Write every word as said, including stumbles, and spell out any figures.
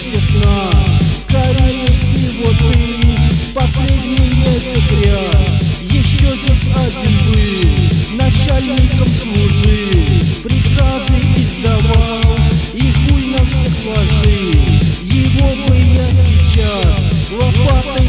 всех нас. Скорее всего ты последние яйца тряс. Еще здесь один был, начальником служил, приказы издавал и хуй на всех ложил. Его бы я сейчас лопатой